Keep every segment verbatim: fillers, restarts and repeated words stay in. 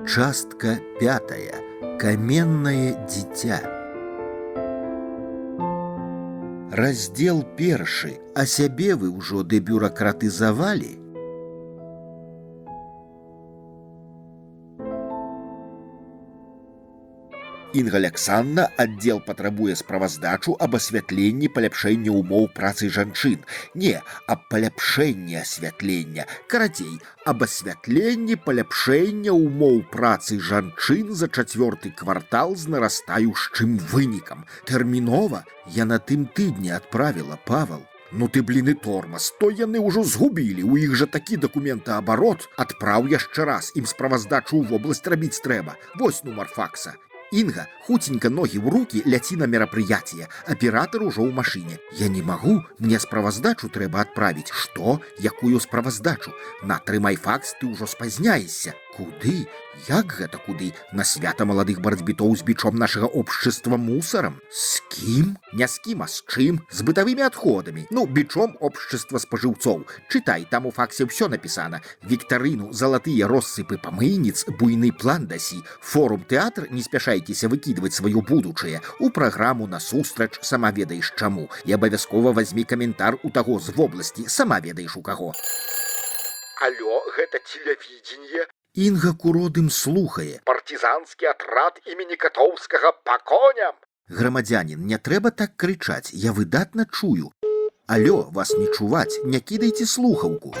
Частка пятая. Каменное дитя. Раздел першы. А сябе вы ўжо дэбюракратызавалі? Інга Аляксандровна, аддзел патрабуе справаздачу аб асвятленні паляпшэння ўмоў працы жанчын. Не, аб паляпшэнні асвятлення. Карацей, аб асвятленні паляпшэння ўмоў працы жанчын за чацвёрты квартал з нарастаючым вынікам. Тэрмінова я на тым тыдні адправіла, Павал. Ну ты, блін, і тормоз, то яны ўжо згубілі, у іх жа такі дакументаабарот. Адпраў яшчэ раз, ім справаздачу ў вобласць рабіць трэба. Вось нумар факса. Инга, хутенько ноги в руки, ляти на мероприятие. Оператор уже у машине. Я не могу, мне справаздачу трэба отправить. Что? Якую справаздачу? На трымай факс, ты уже спазняешься. Куды? Як гэта куды? На свята маладых барацьбітоў з бичом нашего общества мусором? С кім? Не с кім, а с чым? С бытовыми отходами. Ну, бичом общества споживцов. Читай, там у факсе все написано. Викторину, золотые россыпы помыйниц, буйный план даси. Форум театр, не спяшайтеся выкидывать свое будучее. У программу насустрач, сама ведаешь чаму. И обовязково возьми комментар у того з вобласти, сама ведаешь у кого. Алло, гэта телевидение. Інга куродым слухае. Партизанскі атрад імені Катоўскага па коням. Грамадзянін, не трэба так крычаць, я выдатна чую. Алло, вас не чуваць, не кідайце слухаўку.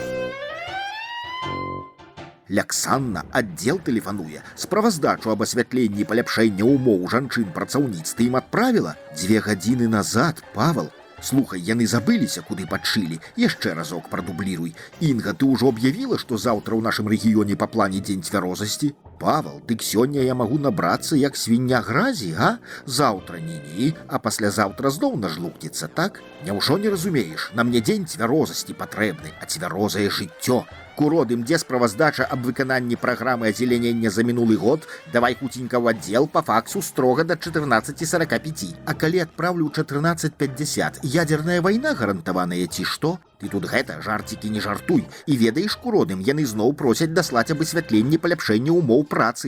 Аляксандра, аддзел тэлефануе. Справаздачу аб асвятленні паляпшэння ўмоў жанчын-працаўніц ты ім адправіла? Дзве гадзіны назад, Павал. Слухай, яны забыліся, куды падшылі. Яшчэ разок прадубліруй. Інга, ты ўжо аб'явіла, што заўтра ў нашым рэгіёне па плане дзень цвярозасці? Павал, дык сёння я магу набрацца, як свіння гразі, га? Заўтра не-не, а паслязаўтра зноў нажлукнецца, так? Няўжо не разумееш? На мне дзень цвярозасці патрэбны, а цвярозае жыццё. Куродым, дзе справаздача аб выкананні праграмы азелянення за мінулы год, давай хутенька ў аддзел па факсу строга да чатырнаццаці сарака пяці. А калі адпраўлю чатырнаццаць пятьдесят, ядерная вайна гарантаваная ці што? Ты тут гэта, жарцікі не жартуй. І ведаеш, куродым, яны зноў просяць даслаць аб асвятленні паляпшэння ўмоў працы.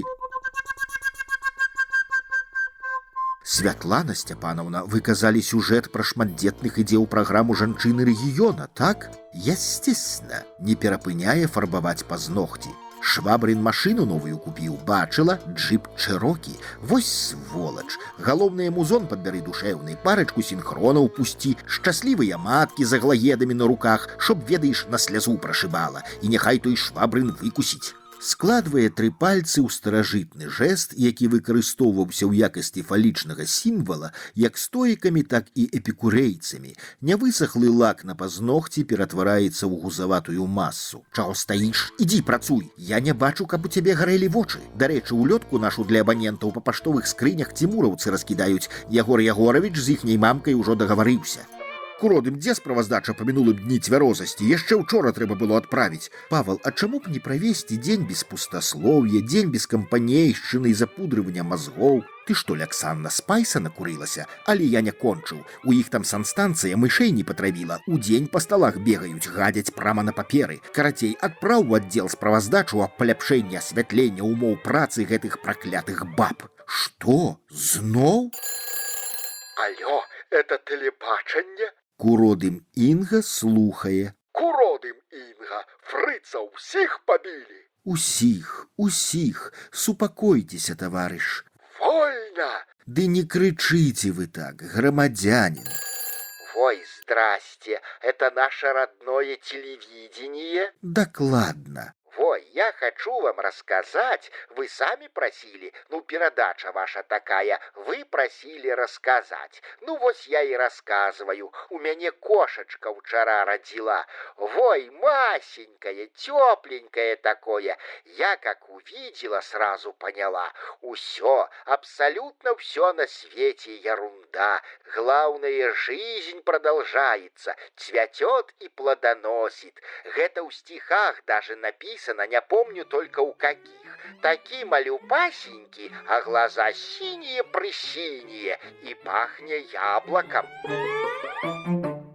Святлана Сцяпановна, вы казалі, сюжэт пра шматдзетных ідзе ў праграму жанчыны рэгіёна, так? Естественно, не перапыняе фарбаваць пазногці. Швабрин машину новую купіў, бачыла, джип Чэрокі. Вось сволач. Галоўнае музон падбяры душэўны, парачку сінхронаў пусці, шчаслівыя маткі з аглагедамі на руках, чтоб, ведаеш, на слязу прашыбала, і няхай той Швабрин выкусіць. Складвае тры пальцы ў старажытны жэст, які выкарыстоўваўся ў якасці фалічнага сімвала, як стоікамі, так і эпікурэйцамі. Нявысахлы лак на пазногці ператвараецца ў гузаватую масу. Чаго стаіш? Ідзі, працуй. Я не бачу, каб у цябе гарэлі вочы. Дарэчы, улётку нашу для абанентаў па паштовых скрынях цімураўцы раскідаюць. Ягор Ягоравіч з іхняй мамкай ужо дагаварыўся. Куродым, дзе справаздача па мінулым дні цвярозасці? Яшчэ ўчора трэба было адправіць. Павал, а чаму б не правесці дзень без пустаслоўя, дзень без кампанейшчыны і запудрывання мазгоў? Ты што, Аляксандра, спайса накурылася? Але я не кончыў. У іх там санстанцыя мышэй не патравіла. Удзень па сталах бегаюць, гадзяць прама на паперы. Карацей, адпраў у аддзел справаздачу аб паляпшэнні асвятлення ўмоў працы гэтых праклятых баб. Што? Зноў? Алло, это тэлебачанне? Куродым Інга слухае. Куродым Інга, фрыца ўсіх пабілі. Усіх, усіх, супакойцеся, таварыш. Вольна! Ды не крычыце вы так, грамадзянин. Ой, здрасте, это наше родное телевидение? Докладно. Ой, я хочу вам рассказать, вы сами просили, ну, передача ваша такая, вы просили рассказать. Ну, вот я и рассказываю, у меня кошечка вчера родила. Ой, масенькое, тепленькое такое. Я как увидела, сразу поняла, усё, абсолютно все на свете ерунда. Главное, жизнь продолжается, цветет и плодоносит. Это в стихах даже написано. Не помню только у каких. Такие малюпасенькие, а глаза синие-прысиние, и пахнет яблоком.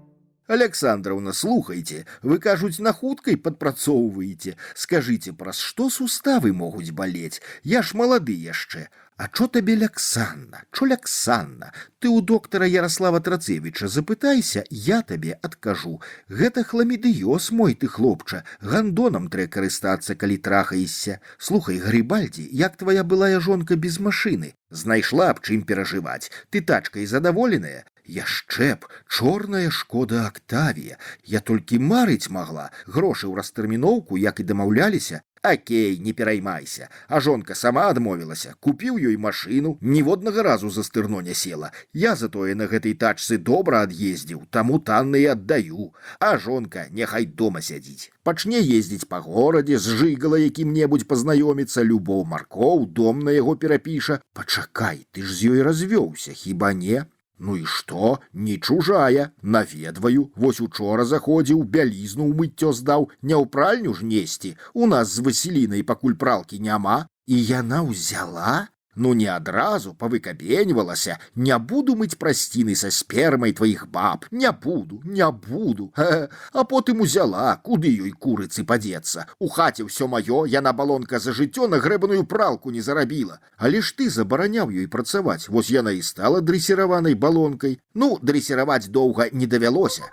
Александровна, слухайте, вы, кажуць, на хуткай падпрацоўваеце. Скажите, праз што суставы могуць балець? Я ж малады яшчэ. А чо табе Ляксанна? Чо Ляксанна? Ты у доктара Ярослава Трацевіча запытайся, я табе адкажу. Гэта хламідыёз мой, ты хлопча. Гандонам трэ карыстацца, калі трахаешся. Слухай, Гарибальди, як твоя былая жонка без машыны? Знайшла аб чым перажываць. Ты тачкай задаволеная? Яшчэ б, чорная шкода Октавія. Я толькі марыць магла. Грошы ў растэрміноўку, як і дамаўляліся. Окей, не пераймайся. А жонка сама адмовілася. Купіў ёй машыну, ніводнага разу за стырно не села. Я затое на гэтай тачцы добра ад'ездзіў, таму танна і аддаю. А жонка няхай дома сядзіць. Пачне ездзіць па горадзе, з жыгала якім-небудзь пазнаёміцца, любоў маркоў, дом на яго перапіша. Пачакай, ты ж з ёй развёўся, хіба не? Ну і што? Не чужая. Наведваю. Вось учора заходзіў, бялізну ў мыццё здаў. Не ў пральню ж несці. У нас з Васілінай пакуль пралкі няма. І яна ўзяла? Ну не адразу павыкабеньвалася. Не буду мыць прасціны са спермай тваіх баб. Не буду, не буду. Ха-ха. А потым узяла, куды ёй курыцы падзецца. У хаце ўсё маё, яна балонка за жыццё на грэбаную пралку не зарабіла. Але ж ты забараняў ёй працаваць. Вось яна і стала дрэсіраванай балонкай. Ну, дрэсіраваць доўга не давялося.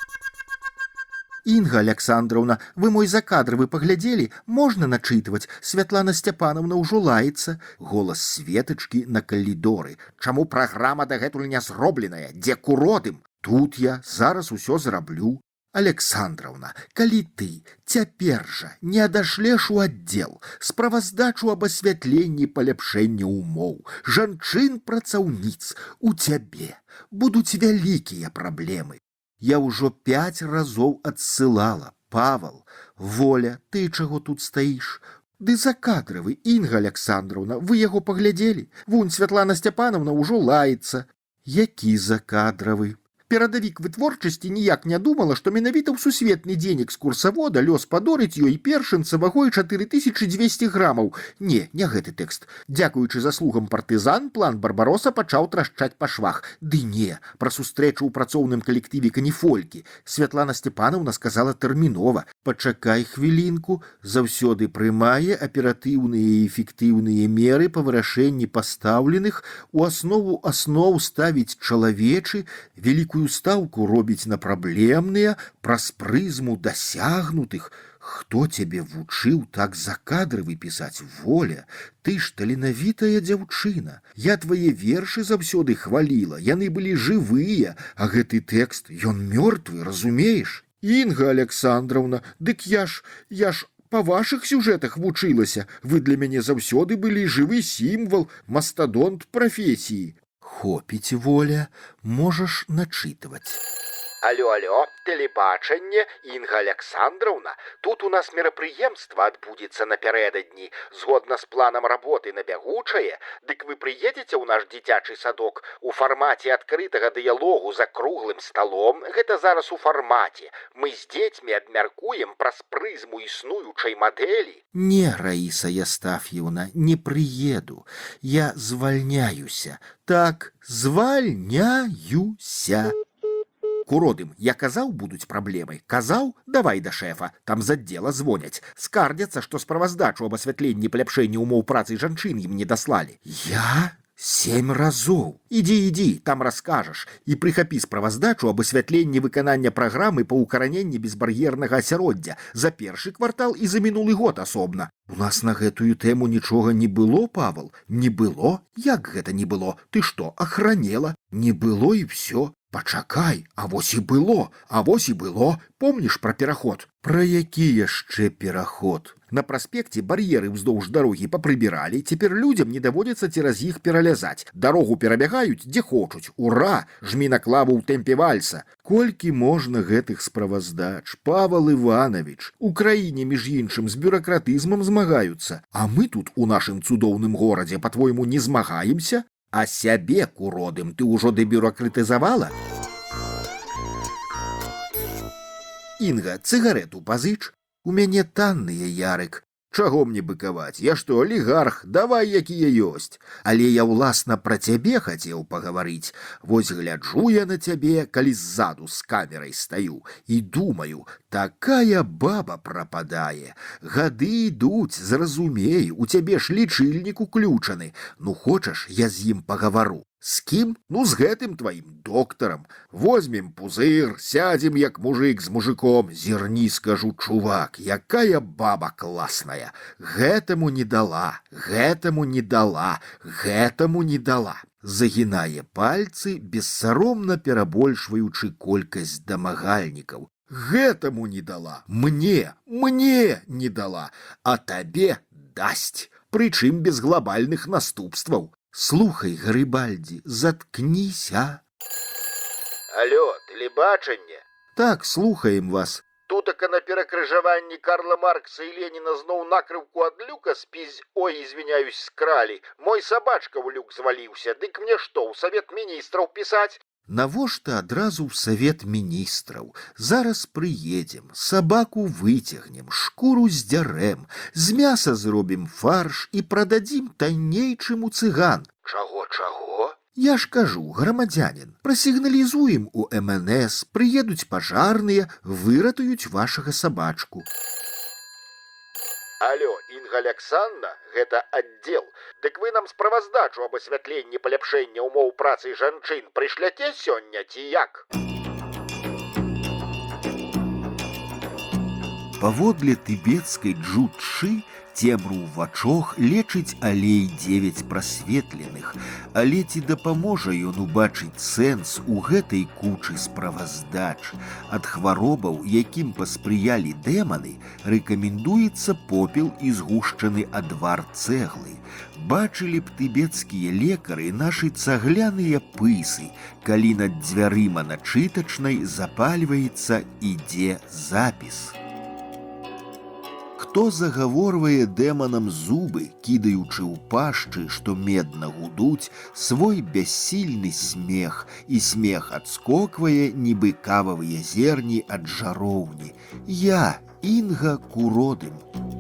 Інга Александровна, вы мой закадровы паглядзелі? Можна начытваць? Святлана Сцяпановна ўжо лаецца. Голас Светачкі на калідоры. Чаму праграма дагэтуль не зробленая? Дзе куродым? Тут я зараз усё зраблю. Александровна, калі ты цяпер жа не адашлеш у аддзел справаздачу аб асвятленні паляпшэння ўмоў, жанчын-працаўніц, у цябе будуць вялікія праблемы. Я ўжо пяць разоў адсылала. Павал, Воля, ты чаго тут стаіш? Ды закадравы, Інга Александровна, вы яго паглядзелі? Вунь, Святлана Сцяпановна ўжо лаецца. Які закадравы? Перадавік вытворчасці ніяк не думала, што менавіта ў сусветны дзень экскурсавода лёс падорыць ёй першынца вагой чатыры тысячы дзвесце грамаў. Не, не гэты тэкст. Дзякуючы заслугам партызан, план Барбароса пачаў трашчаць па швах. Ды не, пра сустрэчу ў працоўным калектыве каніфолькі. Святлана Сцяпановна сказала тэрмінова. Пачакай хвілінку, заўсёды прымае аператыўныя і эфектыўныя меры па вырашэнні пастаўленых, у аснову асноў ставіць чалавечы, вялікую стаўку робіць на праблемныя, праз прызму дасягнутых. Хто цябе вучыў так закадравы пісаць, Воля? Ты ж таленавітая дзяўчына. Я твае вершы заўсёды хваліла, яны былі жывыя, а гэты тэкст, ён мёртвы, разумееш? Інга Александровна, дык я ж, я ж па вашых сюжэтах вучылася. Вы для мяне заўсёды былі жывы сімвал, мастадонт прафесіі. Хопіць, Воля, можаш начытваць. Алло, алло, телебачанне, Інга Александровна, тут у нас мерапрыемства адбудзецца напярэдадні, згодна з планам работы на бягучае, дык вы прыедзеце ў наш дзіцячы садок у фармаце адкрытага дыялогу за круглым сталом, гэта зараз у фармаце. Мы з дзецьмі абмяркуем праз прызму існуючай мадэлі. Не, Раіса Ястаф'евна, не прыеду. Я звальняюся. Так, звальняюся. Куродым, я казаў, будуць праблемы. Казаў? Давай да шэфа. Там з аддзела звоняць. Скардзяцца, што справаздачу аб асвятленні паляпшэння ўмоў працы жанчын ім не даслалі. Я? Сем разоў. Ідзі, ідзі, там раскажаш. І прыхапі справаздачу аб асвятленні выканання праграмы па ўкараненні безбар'ернага асяроддзя за першы квартал і за мінулы год асобна. У нас на гэтую тэму нічога не было, Павал? Не было? Як гэта не было? Ты што, ахранела? Не было і всё. Пачакай, а вось і было, а вось і было. Помніш пра пераход? Пра які яшчэ пераход? На праспекце бар'еры ўздоўж дарогі папрыбіралі, цяпер людзям не даводзіцца цераз іх пералязаць. Дарогу перабягаюць, дзе хочуць. Ура! Жмі на клаву ў тэмпе вальса. Колькі можна гэтых справаздач? Павал Іванович, у краіне, між іншым, з бюракратызмам змагаюцца. А мы тут у нашым цудоўным горадзе, па-твойму, не змагаемся? А сябе, куродым, ты ўжо дэбюракратызавала? Інга, цыгарету пазыч. У мяне танныя, Ярык. Чаго мне быкаваць? Я што, алігарх, давай якія ёсць. Але я ўласна пра цябе хацеў пагаварыць. Вось гляджу я на цябе, калі ззаду з камерай стаю, і думаю, такая баба прападае. Гады ідуць, зразумей, у цябе ж лічыльнік уключаны. Ну хочаш, я з ім пагавару. З кім? Ну, з гэтым тваім доктарам. Возьмем пузыр, сядзем, як мужик з мужиком. Зірні, скажу, чувак, якая баба класная. Гэтаму не дала, гэтаму не дала, гэтаму не дала. Загінае пальцы, бессаромна перабольшваючы колькасць дамагальнікаў. Гэтаму не дала, мне, мне не дала, а табе дасць. Прычым без глобальных наступстваў. Слухай, Гарибальди, заткніся. Алло, тэлебачанне? Так, слухаем вас. Тутака на перакрыжаванні Карла Маркса і Леніна зноў накрыўку ад люка спізь, ой, извиняюсь, скралі. Мой сабачка ў люк зваліўся, дык мне што, ў Савет Міністраў пісаць? Навошта адразу ў Савет Міністраў? Зараз прыедзем, сабаку выцягнем, шкуру здзярэм, з мяса зробім фарш і прададзім танней, чым у цыган. Чаго, чаго? Я ж кажу, грамадзянін, прасігналізуем у эм эн эс, прыедуць пажарныя, выратуюць вашага сабачку. Алло, Інга Аляксандна, гэта аддзел. Дык вы нам справаздачу аб асвятленні паляпшэння ўмоў працы жанчын прышляце сёння ці як? Паводле тыбецкай джутшы цемру ў вачох лечыць алей дзевяць прасветленых, але ці дапаможа ён убачыць сэнс у гэтай кучы справаздач? Ад хваробаў, якім паспрыялі дэманы, рэкамендуецца попел і згушчаны адвар цэглы. Бачылі б тыбецкія лекары нашы цагляныя пысы, калі над дзвярыма на чытачнай запальваецца «Ідзе запіс». Хто загаворвае дэманам зубы, кідаючы ў пашчы, што медна гудуць, свой бяссільны смех, і смех адскоквае, нібы кававыя зерні ад жароўні. Я, Інга Куродым.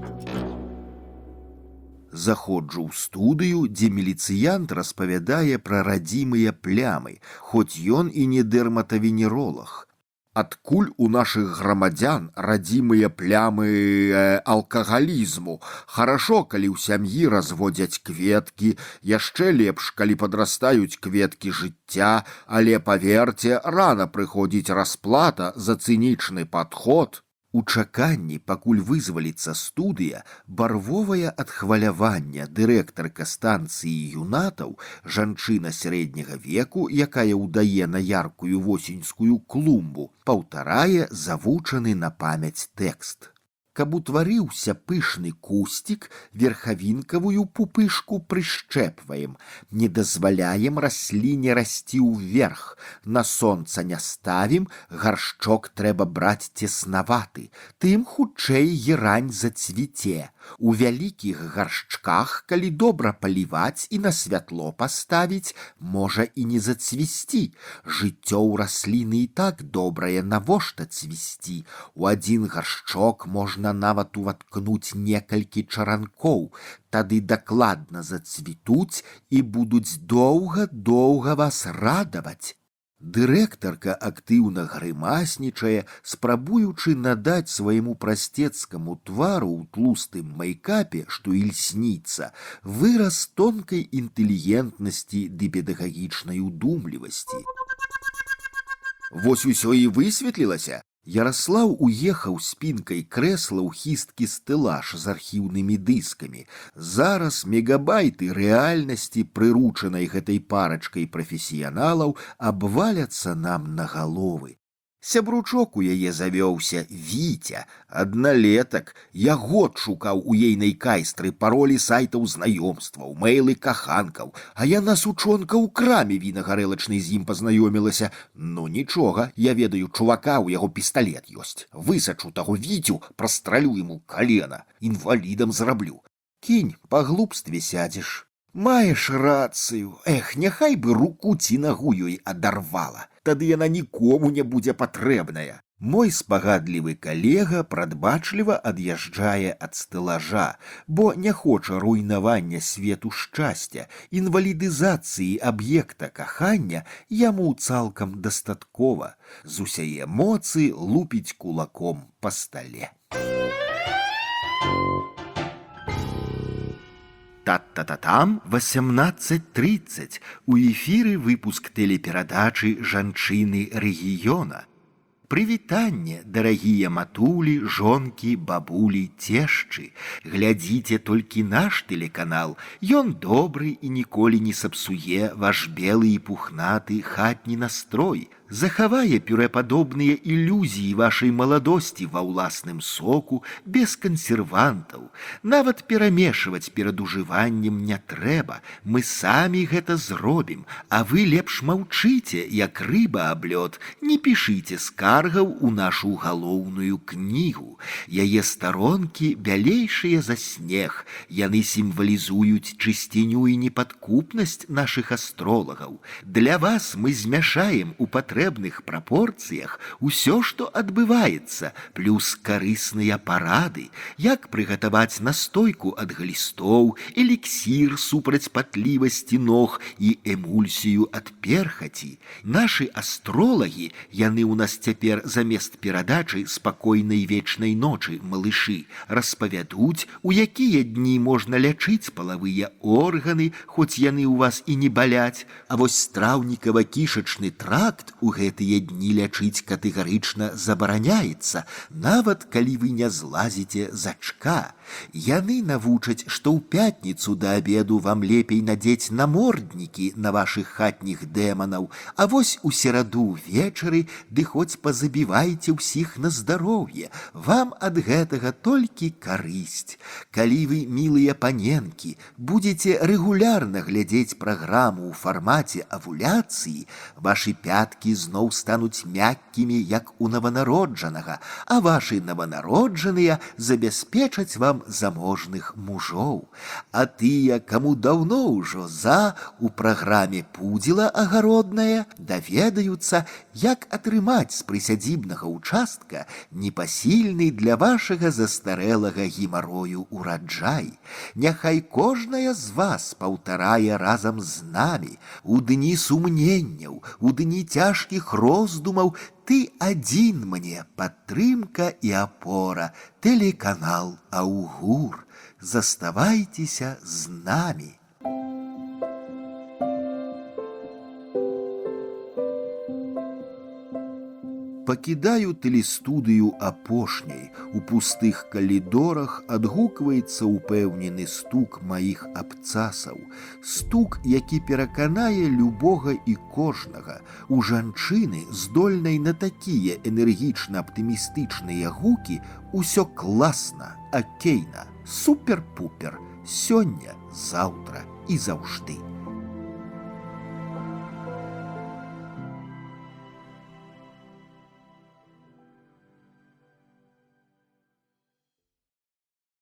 Заходжу ў студыю, дзе міліцыянт распавядае пра радзімыя плямы, хоць ён і не дэрматавенеролог. Адкуль у нашых грамадзян радзімыя плямы э, алкагалізму? Харашо, калі ў сям'і разводзяць кветкі, яшчэ лепш, калі падрастаюць кветкі жыцця, але, паверце, рана прыходзіць расплата за цынічны падход. У чаканні, пакуль вызваліцца студыя, барвовая ад хвалявання дырэктарка станцыі юнатаў, жанчына сярэдняга веку, якая ўдае на яркую восеньскую клумбу, паўтарае завучаны на памяць тэкст. Каб утварыўся пышны кустік, верхавінкавую пупышку прышчэпваем, не дазваляем расліне расці ўверх, на сонца не ставім, гаршчок трэба браць цеснаваты, тым хутчэй герань зацвіце. У вялікіх гаршчках, калі добра паліваць і на святло паставіць, можа і не зацвісці. Жыццё ў расліны і так добрае, навошта цвісці? У адзін гаршчок можна нават уваткнуць некалькі чаранкоў, тады дакладна зацвітуць і будуць доўга-доўга вас радаваць. Дырэктарка актыўна грымаснічае, спрабуючы надаць свайму прасцецкаму твару ў тлустым майкапе, што ільсніца, выраз тонкай інтэлігентнасці ды педагагічнай удумлівасці. Вось усё і высветлілася. Яраслаў уехаў спінкай крэсла ў хісткі стэлаж з архіўнымі дыскамі. Зараз мегабайты рэальнасці, прыручанай гэтай парачкай прафесіяналаў, абваляцца нам на галовы. Сябручок у яе завёўся Віця, адналетак. Я год шукаў у ейнай кайстры паролі сайтаў знаёмстваў, мэйлы каханкаў, а яна сучонка ў краме вінагарэлачнай з ім пазнаёмілася. Ну нічога, я ведаю чувака, у яго пісталет ёсць. Высачу таго Віцю, прастралю яму калена, інвалідам зраблю. Кінь, па глупстве сядзеш. Маеш рацыю. Эх, няхай бы руку ці нагу ёй адарвала. Тады яна нікому не будзе патрэбная. Мой спагадлівы калега прадбачліва ад'язджае ад стэлажа, бо не хоча руйнавання свету шчасця, інвалідызацыі аб'екта кахання яму цалкам дастаткова. З усяе моцы лупіць кулаком па стале. Та-та-та-там восемнадцать тридцать. У эфіры выпуск тэлеперадачы «Жанчыны рэгіёна». Прывітанне, дарагія матулі, жонкі, бабулі, цешчы. Глядзіце толькі наш тэлеканал. Ён добры і ніколі не сапсуе ваш белы і пухнаты хатні настрой. Захавае пюрэпадобныя ілюзіі вашай маладосці ва ўласным соку, без кансервантаў. Нават перамешваць перад ужываннем не трэба. Мы самі гэта зробім, а вы лепш маўчыце, як рыба аб лёд. Не пішыце скаргаў у нашу галоўную кнігу. Яе старонкі бялейшыя за снег. Яны сімвалізуюць чысціню і непадкупнасць нашых астролагаў. Для вас мы змяшаем у патрэбных прапорцыях усё, што адбываецца, плюс карысныя парады, як прыгатаваць настойку ад глістоў, эліксір супраць патлівасці ног і эмульсію ад перхаці. Нашы астролагі, яны ў нас цяпер замест перадачы спакойнай вечнай ночы, малышы, распавядуць, у якія дні можна лячыць палавыя органы, хоць яны ў вас і не баляць, а вось страўнікава-кішачны тракт у гэтыя дні лячыць катэгарычна забараняецца, нават калі вы не злазіце з ачка. Яны навучаць, што ў пятніцу да абеду вам лепей надзець наморднікі на вашых хатніх дэманаў, а вось у сераду вечары ды хоць пазабівайце ўсіх на здароўе. Вам ад гэтага толькі карысць. Калі вы, мілыя паненкі, будзеце рэгулярна глядзець праграму ў фармаце авуляцыі, вашы пяткі зноў стануць мяккімі, як у наванароджанага, а вашы наванароджаныя забяспечаць вам заможных мужоў. А тыя, каму даўно ўжо за, у праграме «Пудзіла агародная» даведаюцца, як атрымаць з прысядзібнага ўчастка непасільны для вашага застарэлага гемарою ураджай. Няхай кожная з вас паўтарае разам з намі у дні сумненняў, у дні цяжкіх роздумаў: ты адзін мне падтрымка і апора, тэлеканал «Аўгур». Заставайцеся з намі. Пакідаю тэлестудыю апошняй. У пустых калідорах адгукваецца упэўнены стук маіх абцасаў. Стук, які пераканае любога і кожнага. У жанчыны, здольнай на такія энергічна-аптымістычныя гукі, усё класна, акейна, супер-пупер, сёння, заўтра і заўжды.